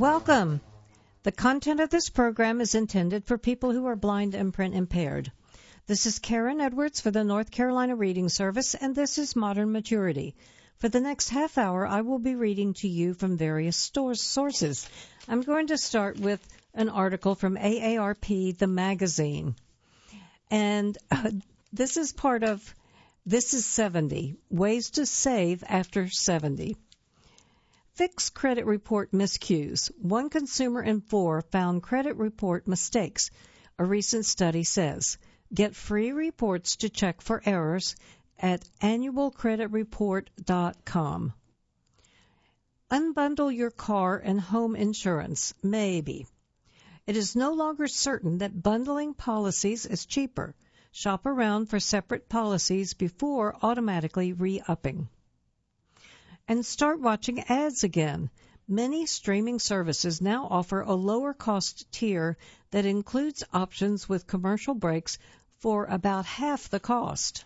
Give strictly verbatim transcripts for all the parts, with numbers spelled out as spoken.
Welcome. The content of this program is intended for people who are blind and print impaired. This is Karen Edwards for the North Carolina Reading Service, and this is Modern Maturity. For the next half hour, I will be reading to you from various stores, sources. I'm going to start with an article from A A R P, the magazine. And uh, this is part of This is seventy, Ways to Save After seventy. Fix credit report miscues. One consumer in four found credit report mistakes, a recent study says. Get free reports to check for errors at annual credit report dot com. Unbundle your car and home insurance. Maybe. It is no longer certain that bundling policies is cheaper. Shop around for separate policies before automatically re-upping. And start watching ads again. Many streaming services now offer a lower-cost tier that includes options with commercial breaks for about half the cost.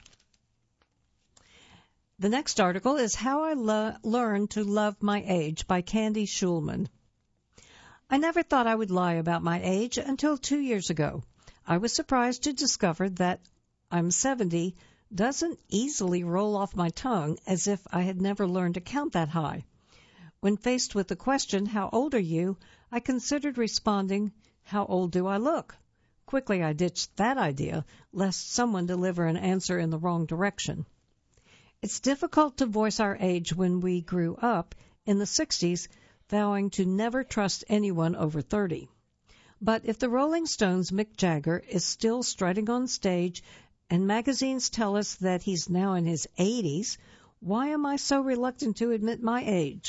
The next article is How I Lo- Learned to Love My Age by Candy Schulman. I never thought I would lie about my age until two years ago. I was surprised to discover that I'm seventy doesn't easily roll off my tongue as if I had never learned to count that high. When faced with the question, how old are you, I considered responding, how old do I look? Quickly I ditched that idea, lest someone deliver an answer in the wrong direction. It's difficult to voice our age when we grew up in the sixties, vowing to never trust anyone over thirty. But if the Rolling Stones' Mick Jagger is still strutting on stage and magazines tell us that he's now in his eighties, why am I so reluctant to admit my age?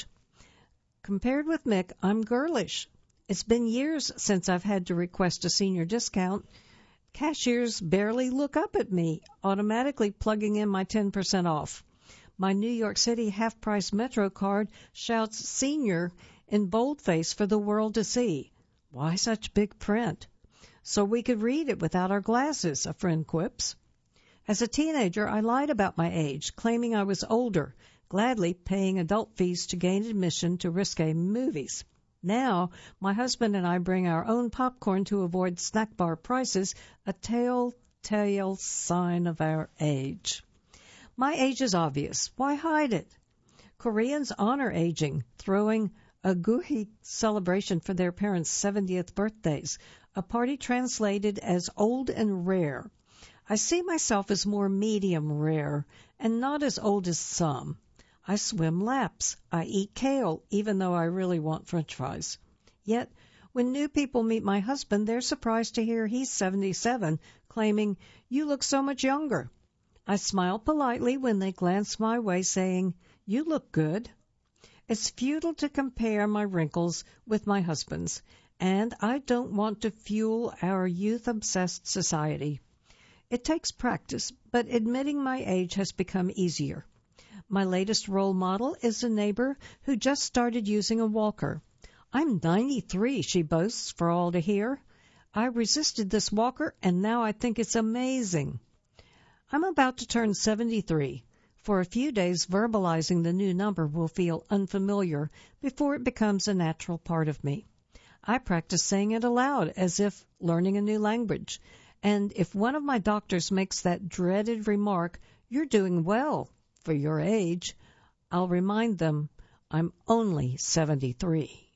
Compared with Mick, I'm girlish. It's been years since I've had to request a senior discount. Cashiers barely look up at me, automatically plugging in my ten percent off. My New York City half-price Metro card shouts senior in boldface for the world to see. Why such big print? So we could read it without our glasses, a friend quips. As a teenager, I lied about my age, claiming I was older, gladly paying adult fees to gain admission to risque movies. Now, my husband and I bring our own popcorn to avoid snack bar prices, a telltale sign of our age. My age is obvious. Why hide it? Koreans honor aging, throwing a Guhi celebration for their parents' seventieth birthdays, a party translated as old and rare. I see myself as more medium rare and not as old as some. I swim laps. I eat kale, even though I really want French fries. Yet, when new people meet my husband, they're surprised to hear he's seventy-seven, claiming, "You look so much younger." I smile politely when they glance my way, saying, "You look good." It's futile to compare my wrinkles with my husband's, and I don't want to fuel our youth-obsessed society. It takes practice, but admitting my age has become easier. My latest role model is a neighbor who just started using a walker. I'm ninety-three, she boasts for all to hear. I resisted this walker, and now I think it's amazing. I'm about to turn seventy-three. For a few days, verbalizing the new number will feel unfamiliar before it becomes a natural part of me. I practice saying it aloud as if learning a new language. And if one of my doctors makes that dreaded remark, "You're doing well for your age," I'll remind them I'm only seventy-three.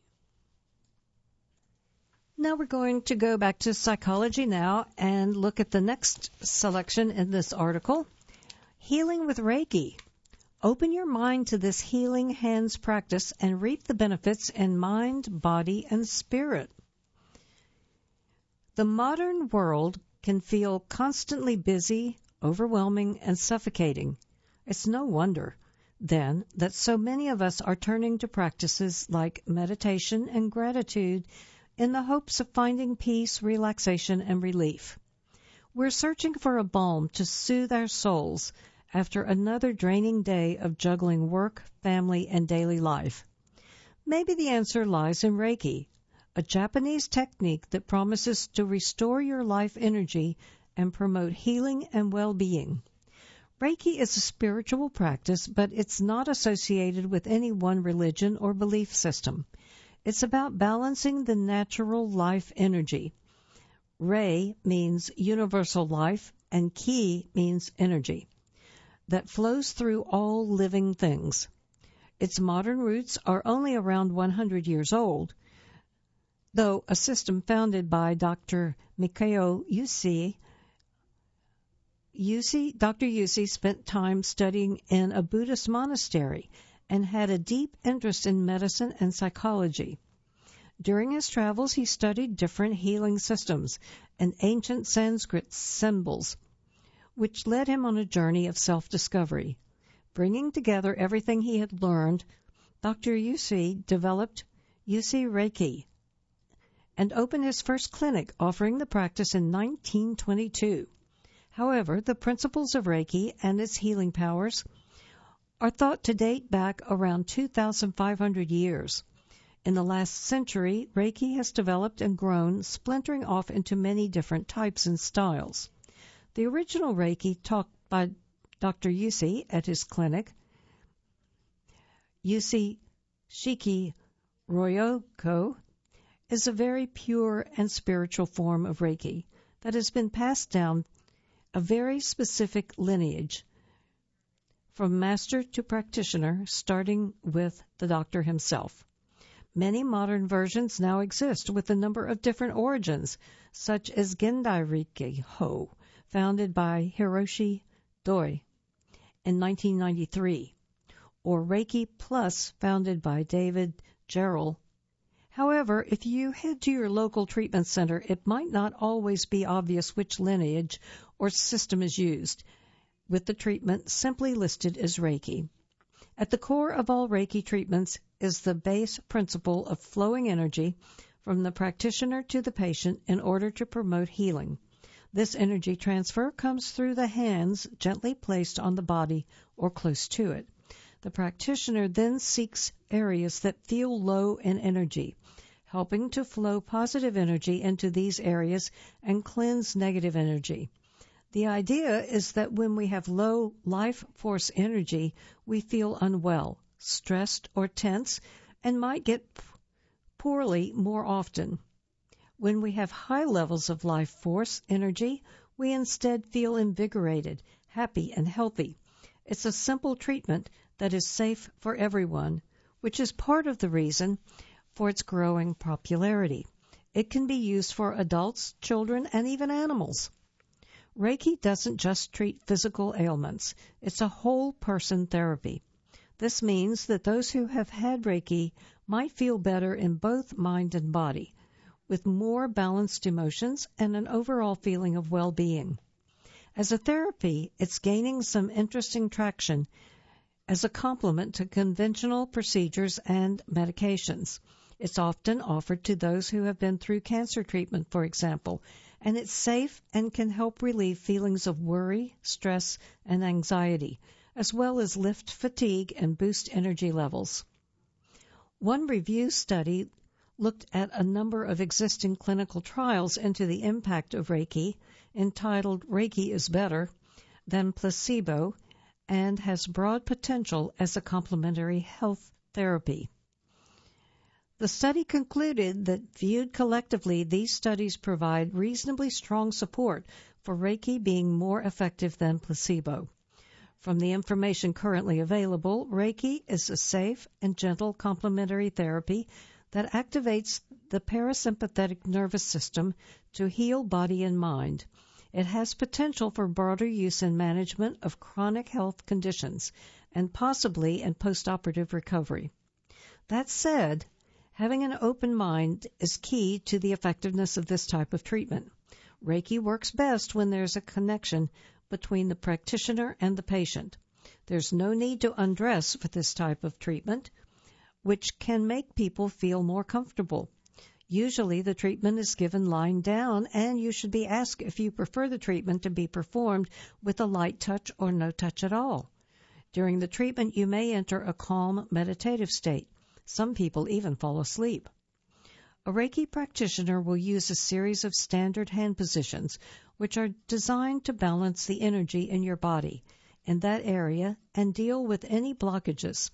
Now we're going to go back to Psychology Now and look at the next selection in this article. Healing with Reiki. Open your mind to this healing hands practice and reap the benefits in mind, body, and spirit. The modern world can feel constantly busy, overwhelming, and suffocating. It's no wonder, then, that so many of us are turning to practices like meditation and gratitude in the hopes of finding peace, relaxation, and relief. We're searching for a balm to soothe our souls after another draining day of juggling work, family, and daily life. Maybe the answer lies in Reiki, a Japanese technique that promises to restore your life energy and promote healing and well-being. Reiki is a spiritual practice, but it's not associated with any one religion or belief system. It's about balancing the natural life energy. Rei means universal life, and Ki means energy that flows through all living things. Its modern roots are only around one hundred years old, though a system founded by Doctor Mikao Usui. Usui, Doctor Usui spent time studying in a Buddhist monastery and had a deep interest in medicine and psychology. During his travels, he studied different healing systems and ancient Sanskrit symbols, which led him on a journey of self-discovery. Bringing together everything he had learned, Doctor Usui developed Usui Reiki and opened his first clinic offering the practice in nineteen twenty-two. However, the principles of Reiki and its healing powers are thought to date back around two thousand five hundred years. In the last century, Reiki has developed and grown, splintering off into many different types and styles. The original Reiki taught by Doctor Usui at his clinic, Usui Shiki Ryoko, is a very pure and spiritual form of Reiki that has been passed down a very specific lineage from master to practitioner, starting with the doctor himself. Many modern versions now exist with a number of different origins, such as Gendai Reiki Ho, founded by Hiroshi Doi in nineteen ninety-three, or Reiki Plus, founded by David Gerrold. However, if you head to your local treatment center, it might not always be obvious which lineage or system is used, with the treatment simply listed as Reiki. At the core of all Reiki treatments is the base principle of flowing energy from the practitioner to the patient in order to promote healing. This energy transfer comes through the hands gently placed on the body or close to it. The practitioner then seeks areas that feel low in energy, helping to flow positive energy into these areas and cleanse negative energy. The idea is that when we have low life force energy, we feel unwell, stressed, or tense, and might get poorly more often. When we have high levels of life force energy, we instead feel invigorated, happy, and healthy. It's a simple treatment that is safe for everyone, which is part of the reason for its growing popularity. It can be used for adults, children, and even animals. Reiki doesn't just treat physical ailments. It's a whole person therapy. This means that those who have had Reiki might feel better in both mind and body, with more balanced emotions and an overall feeling of well-being. As a therapy, it's gaining some interesting traction as a complement to conventional procedures and medications. It's often offered to those who have been through cancer treatment, for example, and it's safe and can help relieve feelings of worry, stress, and anxiety, as well as lift fatigue and boost energy levels. One review study looked at a number of existing clinical trials into the impact of Reiki, entitled Reiki is Better Than Placebo, and has broad potential as a complementary health therapy. The study concluded that viewed collectively, these studies provide reasonably strong support for Reiki being more effective than placebo. From the information currently available, Reiki is a safe and gentle complementary therapy that activates the parasympathetic nervous system to heal body and mind. It has potential for broader use in management of chronic health conditions and possibly in postoperative recovery. That said, having an open mind is key to the effectiveness of this type of treatment. Reiki works best when there's a connection between the practitioner and the patient. There's no need to undress for this type of treatment, which can make people feel more comfortable. Usually the treatment is given lying down, and you should be asked if you prefer the treatment to be performed with a light touch or no touch at all. During the treatment, you may enter a calm, meditative state. Some people even fall asleep. A Reiki practitioner will use a series of standard hand positions, which are designed to balance the energy in your body in that area and deal with any blockages.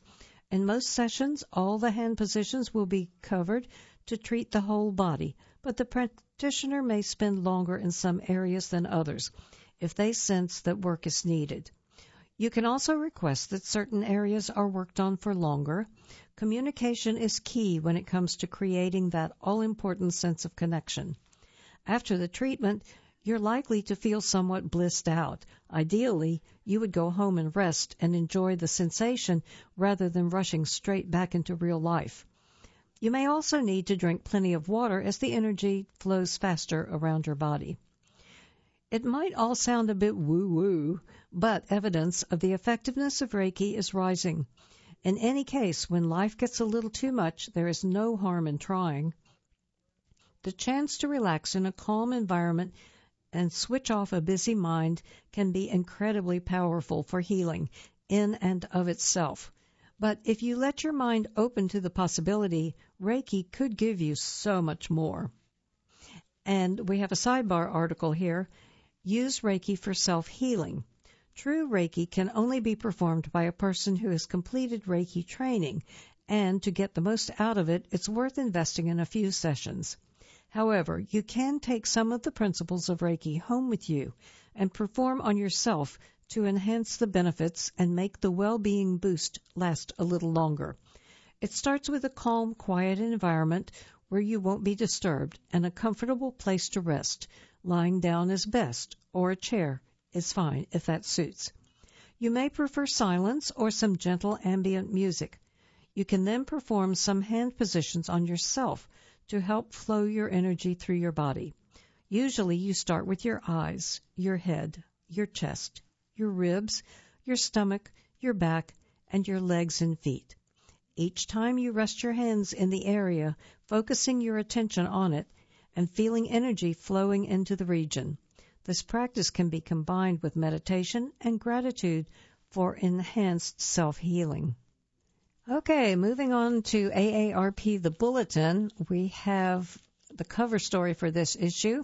In most sessions, all the hand positions will be covered to treat the whole body, but the practitioner may spend longer in some areas than others if they sense that work is needed. You can also request that certain areas are worked on for longer. Communication is key when it comes to creating that all-important sense of connection. After the treatment, you're likely to feel somewhat blissed out. Ideally, you would go home and rest and enjoy the sensation rather than rushing straight back into real life. You may also need to drink plenty of water as the energy flows faster around your body. It might all sound a bit woo-woo, but evidence of the effectiveness of Reiki is rising. In any case, when life gets a little too much, there is no harm in trying. The chance to relax in a calm environment and switch off a busy mind can be incredibly powerful for healing in and of itself. But if you let your mind open to the possibility, Reiki could give you so much more. And we have a sidebar article here. Use Reiki for self-healing. True Reiki can only be performed by a person who has completed Reiki training, and to get the most out of it, it's worth investing in a few sessions. However, you can take some of the principles of Reiki home with you and perform on yourself to enhance the benefits and make the well-being boost last a little longer. It starts with a calm, quiet environment where you won't be disturbed and a comfortable place to rest. Lying down is best, or a chair is fine if that suits. You may prefer silence or some gentle ambient music. You can then perform some hand positions on yourself to help flow your energy through your body. Usually you start with your eyes, your head, your chest, your ribs, your stomach, your back, and your legs and feet. Each time you rest your hands in the area, focusing your attention on it and feeling energy flowing into the region. This practice can be combined with meditation and gratitude for enhanced self-healing. Okay, moving on to A A R P, the Bulletin. We have the cover story for this issue.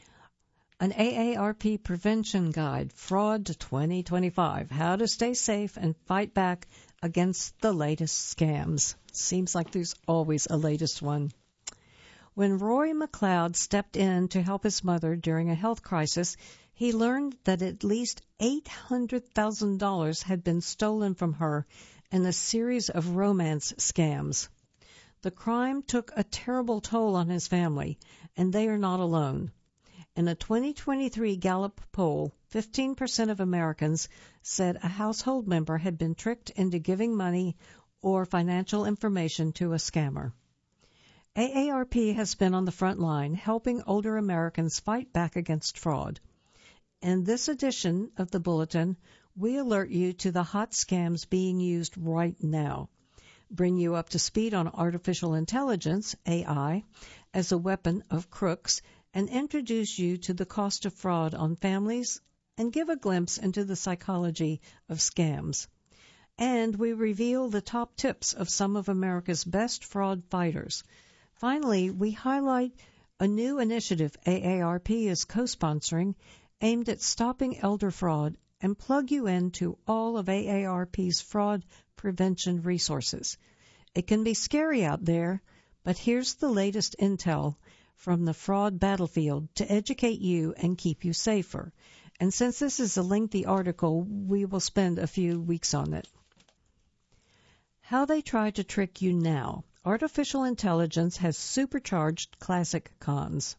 An A A R P Prevention Guide, Fraud twenty twenty-five, How to Stay Safe and Fight Back Against the Latest Scams. Seems like there's always a latest one. When Roy McLeod stepped in to help his mother during a health crisis, he learned that at least eight hundred thousand dollars had been stolen from her in a series of romance scams. The crime took a terrible toll on his family, and they are not alone. In a twenty twenty-three Gallup poll, fifteen percent of Americans said a household member had been tricked into giving money or financial information to a scammer. A A R P has been on the front line helping older Americans fight back against fraud. In this edition of the Bulletin, we alert you to the hot scams being used right now, bring you up to speed on artificial intelligence, A I, as a weapon of crooks, and introduce you to the cost of fraud on families and give a glimpse into the psychology of scams. And we reveal the top tips of some of America's best fraud fighters. Finally, we highlight a new initiative A A R P is co-sponsoring aimed at stopping elder fraud and plug you into all of A A R P's fraud prevention resources. It can be scary out there, but here's the latest intel from the fraud battlefield to educate you and keep you safer. And since this is a lengthy article, we will spend a few weeks on it. How they try to trick you now. Artificial intelligence has supercharged classic cons.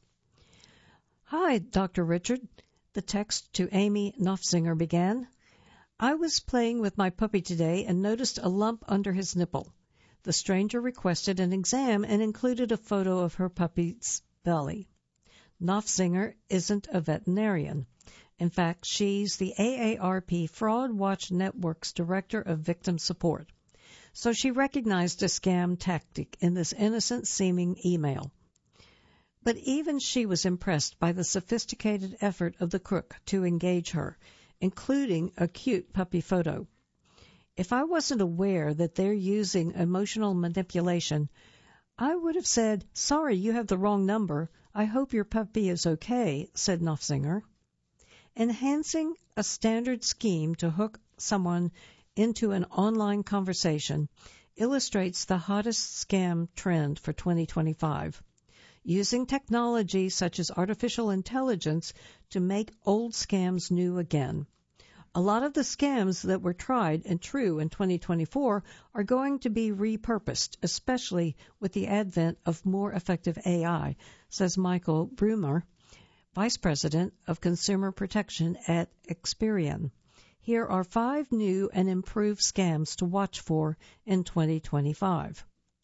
Hi, Doctor Richard. The text to Amy Nofzinger began. I was playing with my puppy today and noticed a lump under his nipple. The stranger requested an exam and included a photo of her puppy's belly. Nofzinger isn't a veterinarian. In fact, she's the A A R P Fraud Watch Network's Director of Victim Support. So she recognized a scam tactic in this innocent-seeming email. But even she was impressed by the sophisticated effort of the crook to engage her, including a cute puppy photo. If I wasn't aware that they're using emotional manipulation, I would have said, "Sorry, you have the wrong number. I hope your puppy is okay," said Nofzinger. Enhancing a standard scheme to hook someone into an online conversation illustrates the hottest scam trend for twenty twenty-five. Using technology such as artificial intelligence to make old scams new again. A lot of the scams that were tried and true in twenty twenty-four are going to be repurposed, especially with the advent of more effective A I, says Michael Brumer, Vice President of Consumer Protection at Experian. Here are five new and improved scams to watch for in twenty twenty-five.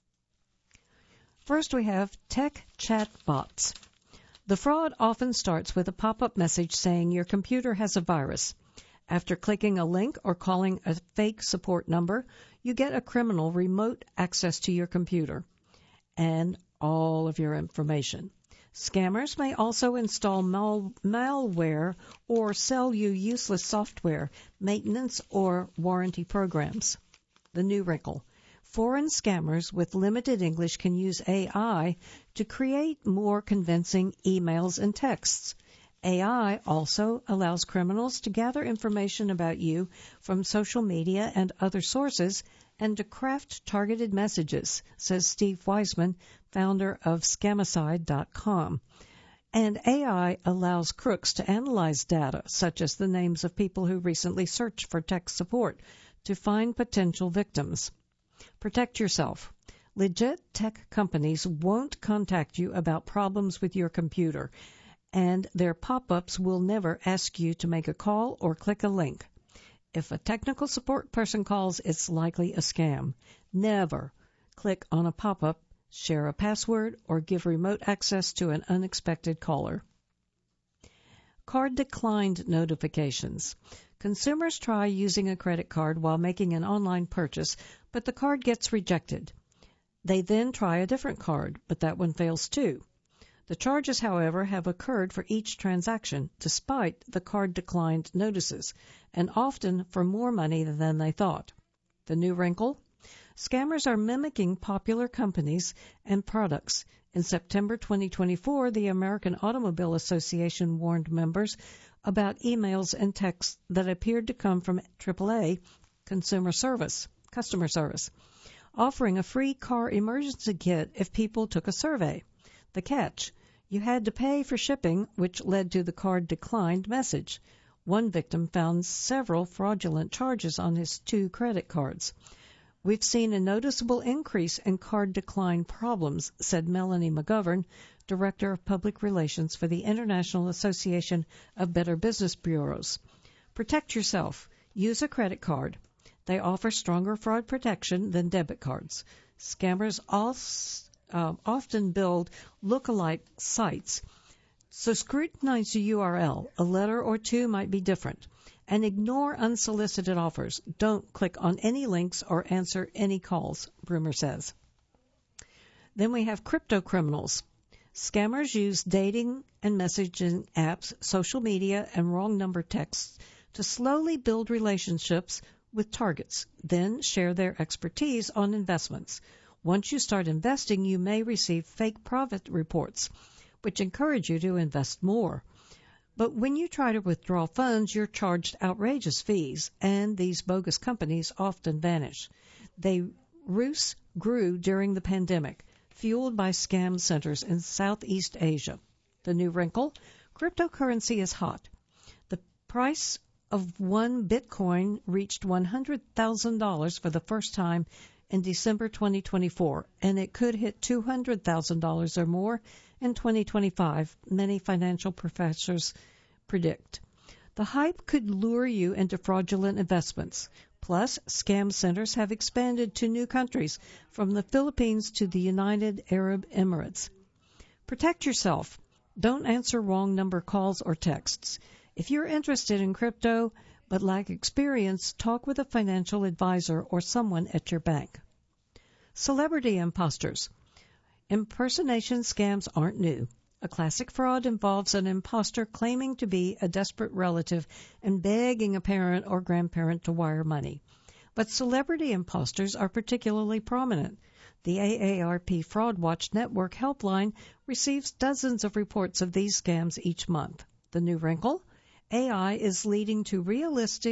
First, we have tech chat bots. The fraud often starts with a pop-up message saying your computer has a virus. After clicking a link or calling a fake support number, you get a criminal remote access to your computer and all of your information. Scammers may also install mal- malware or sell you useless software, maintenance, or warranty programs. The new wrinkle. Foreign scammers with limited English can use A I to create more convincing emails and texts. A I also allows criminals to gather information about you from social media and other sources and to craft targeted messages, says Steve Wiseman, founder of Scamicide dot com. And A I allows crooks to analyze data, such as the names of people who recently searched for tech support, to find potential victims. Protect yourself. Legit tech companies won't contact you about problems with your computer, and their pop-ups will never ask you to make a call or click a link. If a technical support person calls, it's likely a scam. Never click on a pop-up, share a password, or give remote access to an unexpected caller. Card declined notifications. Consumers try using a credit card while making an online purchase, but the card gets rejected. They then try a different card, but that one fails too. The charges, however, have occurred for each transaction, despite the card declined notices, and often for more money than they thought. The new wrinkle? Scammers are mimicking popular companies and products. In September twenty twenty-four, the American Automobile Association warned members about emails and texts that appeared to come from triple A consumer service, customer service, offering a free car emergency kit if people took a survey. The catch: you had to pay for shipping, which led to the card declined message. One victim found several fraudulent charges on his two credit cards. We've seen a noticeable increase in card decline problems, said Melanie McGovern, Director of Public Relations for the International Association of Better Business Bureaus. Protect yourself. Use a credit card. They offer stronger fraud protection than debit cards. Scammers also, uh, often build look-alike sites, so scrutinize the U R L. A letter or two might be different. And ignore unsolicited offers. Don't click on any links or answer any calls, Brumer says. Then we have crypto criminals. Scammers use dating and messaging apps, social media, and wrong number texts to slowly build relationships with targets, then share their expertise on investments. Once you start investing, you may receive fake profit reports, which encourage you to invest more. But when you try to withdraw funds, you're charged outrageous fees, and these bogus companies often vanish. They ruse grew during the pandemic, fueled by scam centers in Southeast Asia. The new wrinkle? Cryptocurrency is hot. The price of one Bitcoin reached one hundred thousand dollars for the first time in December twenty twenty-four, and it could hit two hundred thousand dollars or more in twenty twenty-five, many financial professors predict. The hype could lure you into fraudulent investments. Plus, scam centers have expanded to new countries, from the Philippines to the United Arab Emirates. Protect yourself. Don't answer wrong number calls or texts. If you're interested in crypto but lack experience, talk with a financial advisor or someone at your bank. Celebrity imposters. Impersonation scams aren't new. A classic fraud involves an imposter claiming to be a desperate relative and begging a parent or grandparent to wire money. But celebrity imposters are particularly prominent. The A A R P Fraud Watch Network helpline receives dozens of reports of these scams each month. The new wrinkle? A I is leading to realistic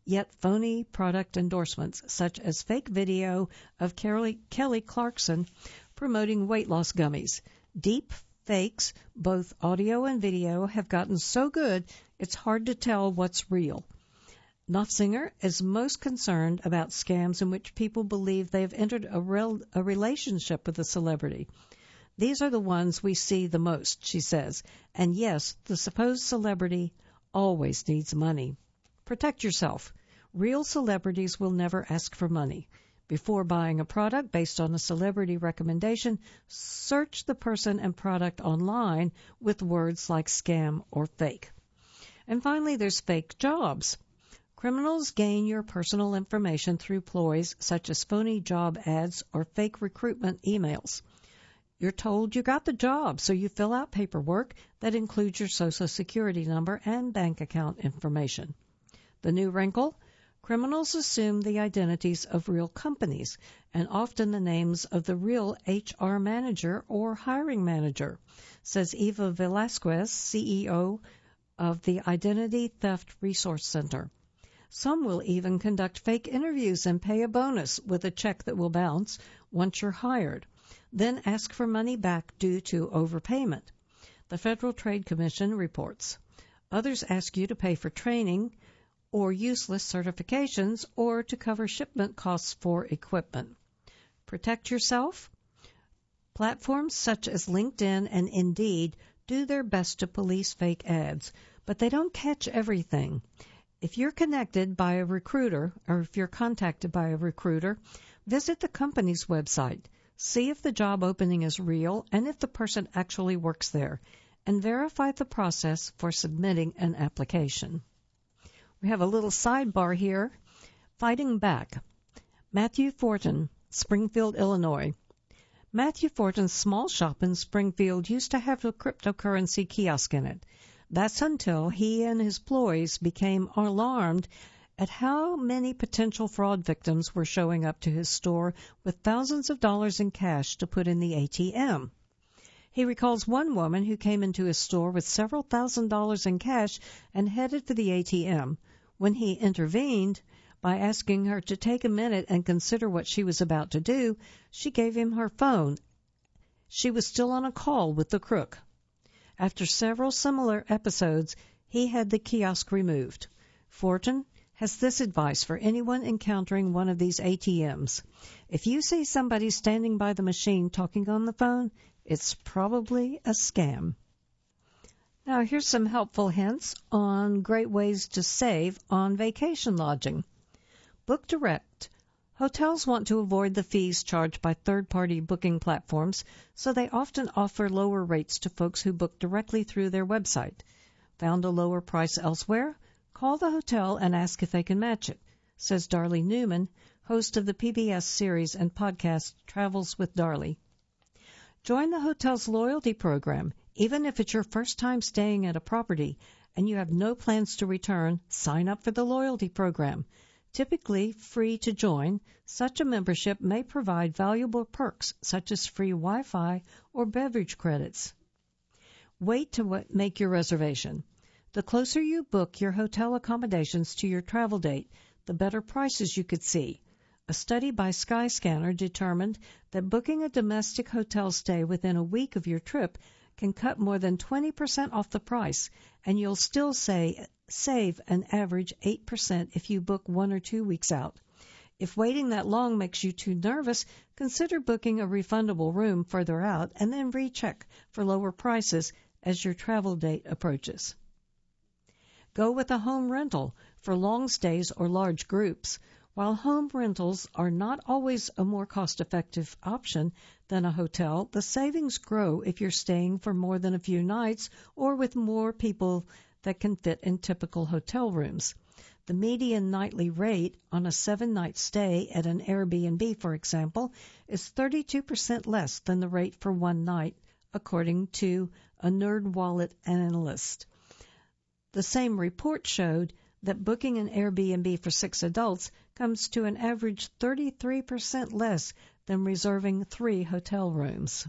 Yet phony product endorsements, such as fake video of Kelly, Kelly Clarkson promoting weight loss gummies. Deep fakes, both audio and video, have gotten so good it's hard to tell what's real. Nofzinger is most concerned about scams in which people believe they have entered a, rel- a relationship with a celebrity. These are the ones we see the most, she says. And yes, the supposed celebrity always needs money. Protect yourself. Real celebrities will never ask for money. Before buying a product based on a celebrity recommendation, search the person and product online with words like scam or fake. And finally, there's fake jobs. Criminals gain your personal information through ploys such as phony job ads or fake recruitment emails. You're told you got the job, so you fill out paperwork that includes your Social Security number and bank account information. The new wrinkle? Criminals assume the identities of real companies and often the names of the real H R manager or hiring manager, says Eva Velasquez, C E O of the Identity Theft Resource Center. Some will even conduct fake interviews and pay a bonus with a check that will bounce once you're hired, then ask for money back due to overpayment. The Federal Trade Commission reports. Others ask you to pay for training or useless certifications or to cover shipment costs for equipment. Protect yourself. Platforms such as LinkedIn and Indeed do their best to police fake ads, but they don't catch everything. If you're connected by a recruiter, or if you're contacted by a recruiter, visit the company's website. See if the job opening is real and if the person actually works there, and verify the process for submitting an application. We have a little sidebar here. Fighting back. Matthew Fortin, Springfield, Illinois. Matthew Fortin's small shop in Springfield used to have a cryptocurrency kiosk in it. That's until he and his employees became alarmed at how many potential fraud victims were showing up to his store with thousands of dollars in cash to put in the A T M. He recalls one woman who came into his store with several thousand dollars in cash and headed for the A T M. When he intervened by asking her to take a minute and consider what she was about to do, she gave him her phone. She was still on a call with the crook. After several similar episodes, he had the kiosk removed. Fortin has this advice for anyone encountering one of these A T Ms. If you see somebody standing by the machine talking on the phone, it's probably a scam. Now, here's some helpful hints on great ways to save on vacation lodging. Book direct. Hotels want to avoid the fees charged by third-party booking platforms, so they often offer lower rates to folks who book directly through their website. Found a lower price elsewhere? Call the hotel and ask if they can match it, says Darlie Newman, host of the P B S series and podcast Travels with Darlie. Join the hotel's loyalty program. Even if it's your first time staying at a property and you have no plans to return, sign up for the loyalty program. Typically free to join, such a membership may provide valuable perks such as free Wi-Fi or beverage credits. Wait to make your reservation. The closer you book your hotel accommodations to your travel date, the better prices you could see. A study by Skyscanner determined that booking a domestic hotel stay within a week of your trip can cut more than twenty percent off the price, and you'll still say, save an average eight percent if you book one or two weeks out. If waiting that long makes you too nervous, consider booking a refundable room further out and then recheck for lower prices as your travel date approaches. Go with a home rental for long stays or large groups. While home rentals are not always a more cost-effective option than a hotel, the savings grow if you're staying for more than a few nights or with more people that can fit in typical hotel rooms. The median nightly rate on a seven-night stay at an Airbnb, for example, is thirty-two percent less than the rate for one night, according to a NerdWallet analyst. The same report showed that booking an Airbnb for six adults comes to an average thirty-three percent less than reserving three hotel rooms.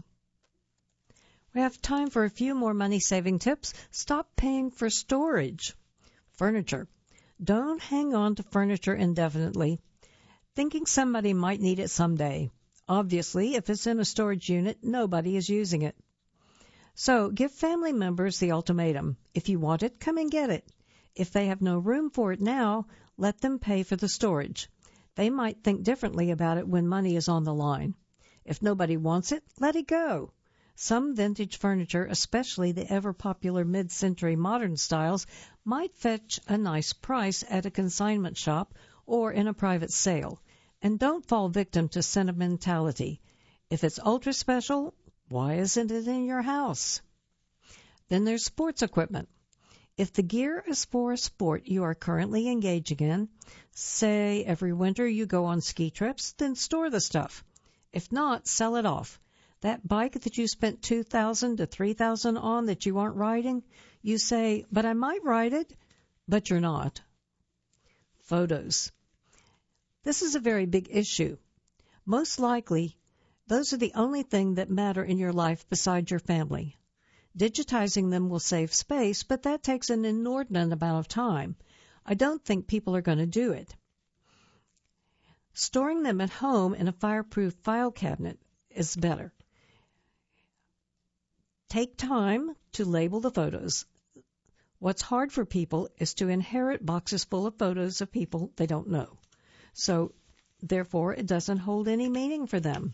We have time for a few more money-saving tips. Stop paying for storage. Furniture. Don't hang on to furniture indefinitely, thinking somebody might need it someday. Obviously, if it's in a storage unit, nobody is using it. So give family members the ultimatum. If you want it, come and get it. If they have no room for it now, let them pay for the storage. They might think differently about it when money is on the line. If nobody wants it, let it go. Some vintage furniture, especially the ever-popular mid-century modern styles, might fetch a nice price at a consignment shop or in a private sale. And don't fall victim to sentimentality. If it's ultra special, why isn't it in your house? Then there's sports equipment. If the gear is for a sport you are currently engaging in, say every winter you go on ski trips, then store the stuff. If not, sell it off. That bike that you spent two thousand dollars to three thousand dollars on that you aren't riding, you say, but I might ride it, but you're not. Photos. This is a very big issue. Most likely, those are the only thing that matter in your life besides your family. Digitizing them will save space, but that takes an inordinate amount of time. I don't think people are going to do it. Storing them at home in a fireproof file cabinet is better. Take time to label the photos. What's hard for people is to inherit boxes full of photos of people they don't know. So, therefore, it doesn't hold any meaning for them.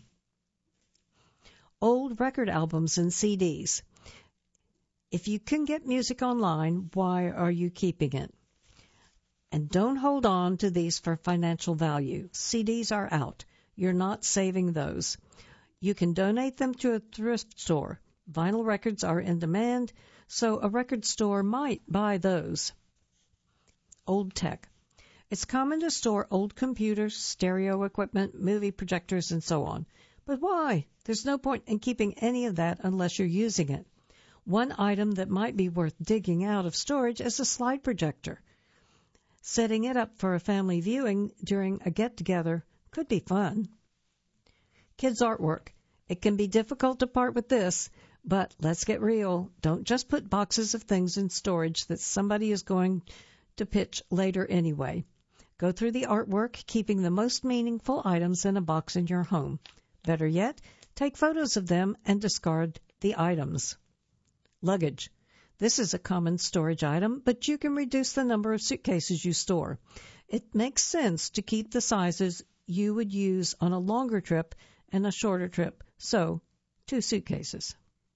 Old record albums and C Ds. If you can get music online, why are you keeping it? And don't hold on to these for financial value. C Ds are out. You're not saving those. You can donate them to a thrift store. Vinyl records are in demand, so a record store might buy those. Old tech. It's common to store old computers, stereo equipment, movie projectors, and so on. But why? There's no point in keeping any of that unless you're using it. One item that might be worth digging out of storage is a slide projector. Setting it up for a family viewing during a get-together could be fun. Kids' artwork. It can be difficult to part with this, but let's get real. Don't just put boxes of things in storage that somebody is going to pitch later anyway. Go through the artwork, keeping the most meaningful items in a box in your home. Better yet, take photos of them and discard the items. Luggage. This is a common storage item, but you can reduce the number of suitcases you store. It makes sense to keep the sizes you would use on a longer trip and a shorter trip, so two suitcases.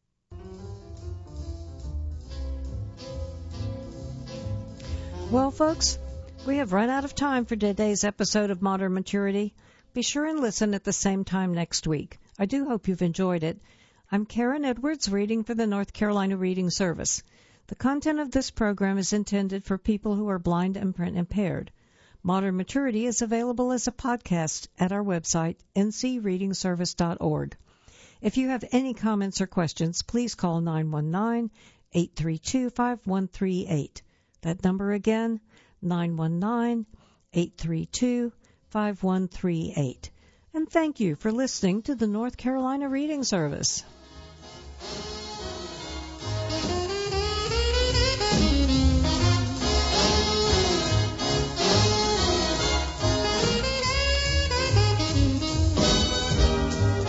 Well, folks, we have run out of time for today's episode of Modern Maturity. Be sure and listen at the same time next week. I do hope you've enjoyed it. I'm Karen Edwards, reading for the North Carolina Reading Service. The content of this program is intended for people who are blind and print impaired. Modern Maturity is available as a podcast at our website, n c reading service dot org. If you have any comments or questions, please call nine one nine, eight three two, five one three eight. That number again, nine one nine, eight three two, five one three eight. And thank you for listening to the North Carolina Reading Service.